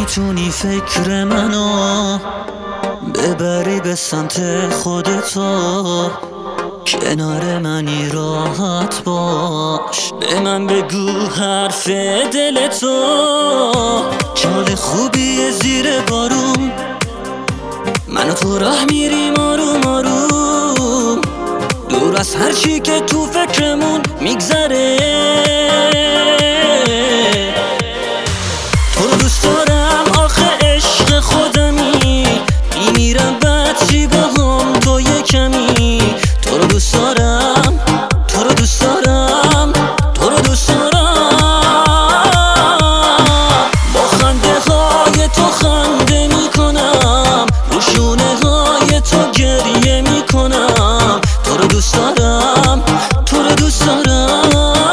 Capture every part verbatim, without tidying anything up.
میتونی فکر منو ببری به سمت خودتو، کنار منی راحت باش، به من بگو حرف دلتو. چال خوبیه زیر بارون، من و تو راه میریم آروم آروم، دور از هر چی که تو فکرمون میگذره. تو رو دوست دارم آخه عشق خودمی، میمیرم بعد چی باهم تو یه کمی. تو رو دوست دارم، تو رو دوست دارم، تو رو دوست دارم. با خنده های تو خنده میکنم، رو شونه های تو گریه میکنم. تو رو دوست دارم، تو رو دوست دارم.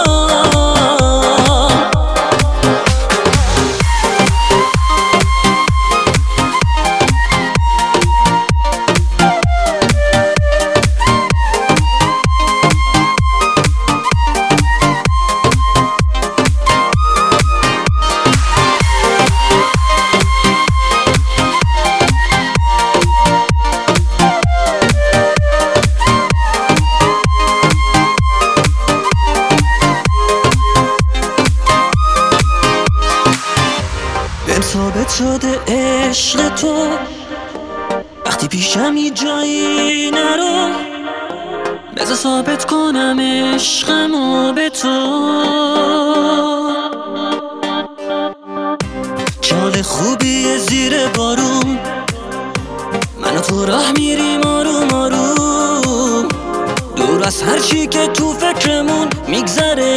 بهم ثابت شده عشق تو، وقتی پیشم هیچ جایی نرو، بذار ثابت کنم عشقمو به تو. چال خوبیه زیر بارون، من و تو راه میریم آروم آروم، دور از هر چی که تو فکرمون میگذره.